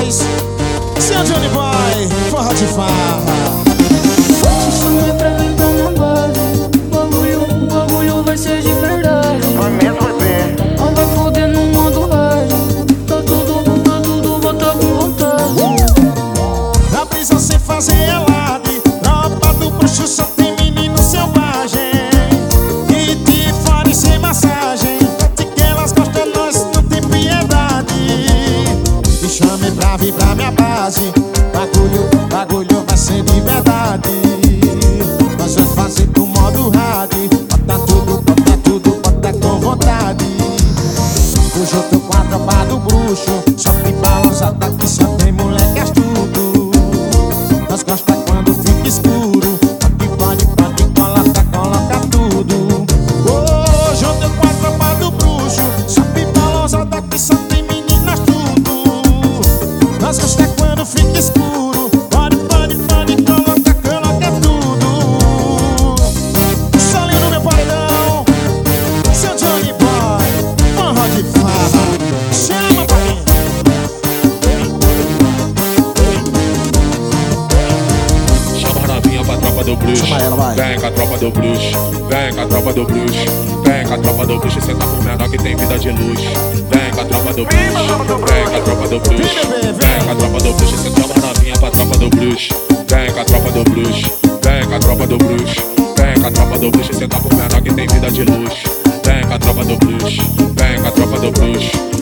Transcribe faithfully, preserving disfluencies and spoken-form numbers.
nós. Seu Johnny Boy, forró de farra. Te chamei pra brincar na base. O bagulho, o bagulho vai ser de verdade. Vai mesmo ver. Não vai foder no modo hard. Tá tudo, tá tudo, bota com vontade. Na brisa sem fazer alarde. Tropa do bruxo só tem menino selvagem. E te fone sem massagem. De que elas gostam, nós não tem piedade. Me chame pra vir pra minha base. Bagulho, bagulho vai ser de verdade. Nós vamos fazer do modo hard. Bota tudo, bota tudo, bota com vontade. Hoje eu tô com a tropa do bruxo. Só tem balançada aqui, só tem moleque astuto. Nós gosta quando fica escuro. Pode, pode, pode, coloca, coloca tudo. Hoje eu tô com a tropa do bruxo. Só tem balançada aqui, só tem menina astuto. Nós gosta quando fica escuro. Pode, pode, pode, coloca, coloca tudo. Solinho no meu paredão. Seu Johnny Boy, forró de farra. Chama pra mim. Chama a novinha pra tropa do bruxo. Chama ela, vai. Vem com a tropa do bruxo. Vem com a tropa do bruxo. Vem com a tropa do bruxo. Cê tá com menor que tem vida de luxo. Vem com a tropa do bruxo. Vem com a tropa do bruxo. Vem com a tropa do bruxo. Cê chama a novinha pra tropa do bruxo. Vem com a tropa do bruxo. Vem com a tropa do bruxo. Vem com a tropa do bruxo. Cê tá com menor que tem vida de luxo. Vem com a tropa do bruxo. Vem com a tropa do bruxo.